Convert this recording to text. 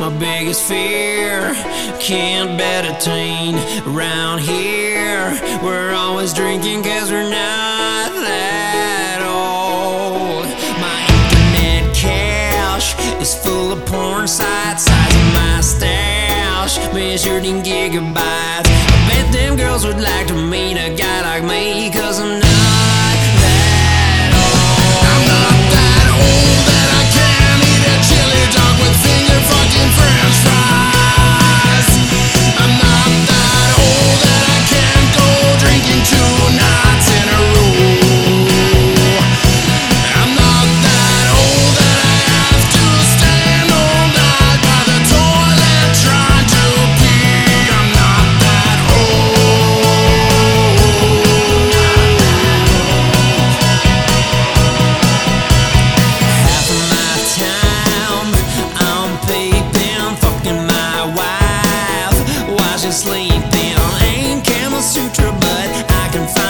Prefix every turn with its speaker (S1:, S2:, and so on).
S1: our biggest fear. Can't bet a teen around here. We're always drinking cause we're not that old. My internet cache is full of porn sites, size of my stash measured in gigabytes. I bet them girls would like to meet a guy like me, cause I'm not that old.
S2: I'm not that old that I can't eat a chili dog with finger fucking french fries. I'm not that old that I can't go drinking 2 nights in a row. I'm not that old that I have to stand all night by the toilet trying to pee. I'm not that
S1: Half of my time I'm peeping, fucking my wife while she's sleeping. Ain't Kama Sutra, but I can find